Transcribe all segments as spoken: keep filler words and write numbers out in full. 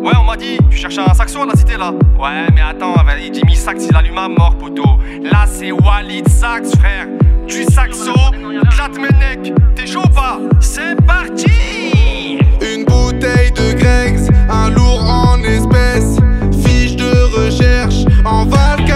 Ouais, on m'a dit, tu cherches un saxo à la cité là. Ouais, mais attends, il Jimmy Sax, il allume à mort, poteau. Là, c'est Walid Sax, frère. Du saxo, Klatmenek. T'es chaud ou pas? C'est parti! Une bouteille de Greggs, un lourd en espèces. Fiche de recherche en Valka.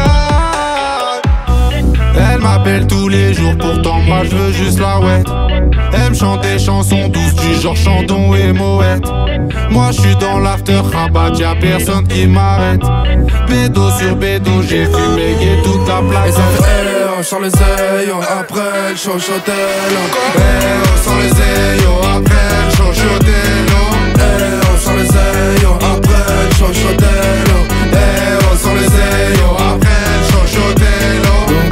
Elle m'appelle tous les jours, pourtant moi je veux juste la wet. Elle me chante des chansons douces du genre Chandon et Moët. Moi je suis dans l'after rabat, y'a personne qui m'arrête. Bédo sur bédo, j'ai fumé et toute la plaque. Et ça fait hey, on sort les aïeux, après le chochotello. Hey, on sort les aïeux, après le chochotello. Hey, on sort les aïeux, après le chochotello. Hey, on sort les aïeux, après le chochotello.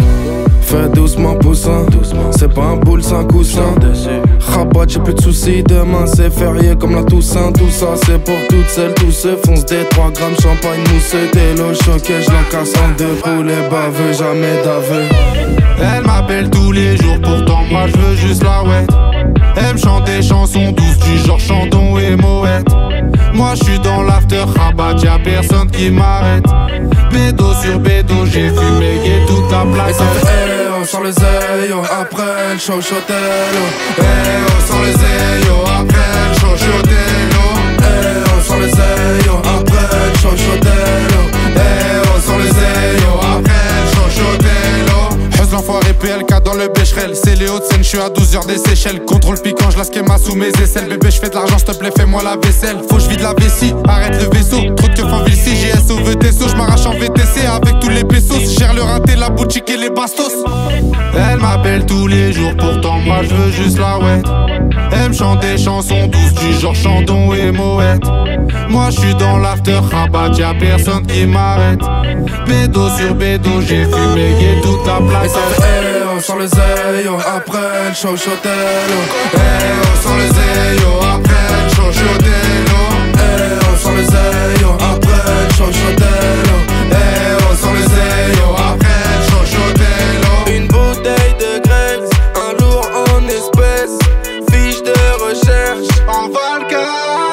Fais doucement poussin, c'est pas un boule sans coussin. Rabat, j'ai plus de soucis, demain c'est férié comme la Toussaint. Tout ça c'est pour toutes celles, tous ceux fonce des trois grammes champagne mousseux. T'es l'eau choquée, j'la casse en deux. Poulet baveux, jamais d'aveu. Elle m'appelle tous les jours, pourtant moi je veux juste la wet. Elle me chante des chansons douces du genre Chandon et Moët. Moi je suis dans l'after rabat, y'a personne qui m'arrête. Bédo sur bédo, j'ai fumé et toute la plaque. Et ça fait hey, on sort les aïeux, après le chochotello. Hey, on sort les aïeux, après le chochotello. Hey, on sort les aïeux, après le chochotello. Hey, on sort les aïeux, après le chochotello. Heuze l'enfoiré P L K dans le Bécherel. C'est les Hauts-de-Seine, je suis à douze heures des Seychelles. Contrôle piquant, je la schéma sous mes aisselles. Bébé, je fais de l'argent, s'il te plaît, fais-moi la vaisselle. Faut que je vide la vessie, arrête le vaisseau. Trop de keufs en ville, si G S O veut Tesso. Je m'arrache en V T C avec tous les pesos. Je gère le raté, la boutique et les bastos. Elle m'appelle tous les jours, pourtant moi je veux juste la wet. Elle me chante des chansons douces du genre Chandon et Moët. Moi je suis dans l'after rabat, y'a personne qui m'arrête. Bédo sur bédo, j'ai fumé et toute la plaque. Et ça fait hey, on sort les aïeux, après le chochotello. Hey, on sort les aïeux, après le chochotello. Hey, on sort les aïeux, après le chochotello. Hey, on sort les aïeux, après le chochotello. Une bouteille de Greggs, un lourd en espèces. Fiche de recherche en Valka.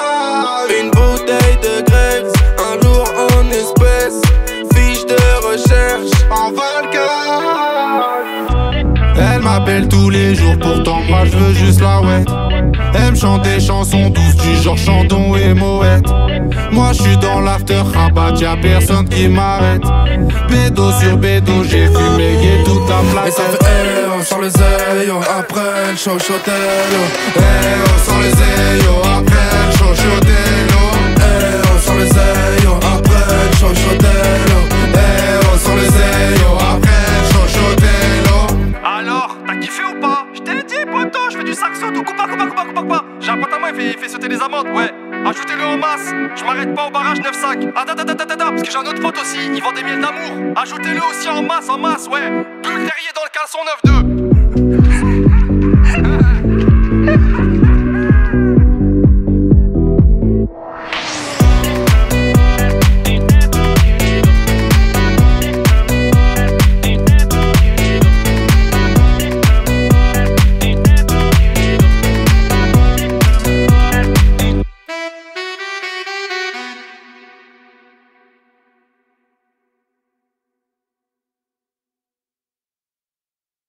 Une bouteille de Greggs, un lourd en espèces. Fiche de recherche en Valka. Elle m'appelle tous les jours, pourtant moi je veux juste la wet. Elle me chante des chansons douces du genre Chandon et Moët. Moi je suis dans l'after rabat, y'a personne qui m'arrête. Bédo sur bédo, j'ai fumé et toute la plaque. Et ça fait hey, on sort les aïeux, après le chochotello. Hey, on sort les aïeux, après le chochotello. Hey, on sort les aïeux, après le chochotello. Hey, on sort les aïeux, après le chochotello. Alors, t'as kiffé ou pas? J't'ai dit, poto, j'fais du saxo, tout coupa, coupa, coupa, coupa, coupa. J'ai un pote à moi, il fait, il fait sauter les amendes, ouais. Ajoutez-le en masse, je m'arrête pas au barrage neuf cinq. Attends, attends, attends, attends, parce que j'ai un autre pote aussi, il vend des miels d'amour. Ajoutez-le aussi en masse, en masse, ouais. Bulle Terrier dans le caleçon neuf deux.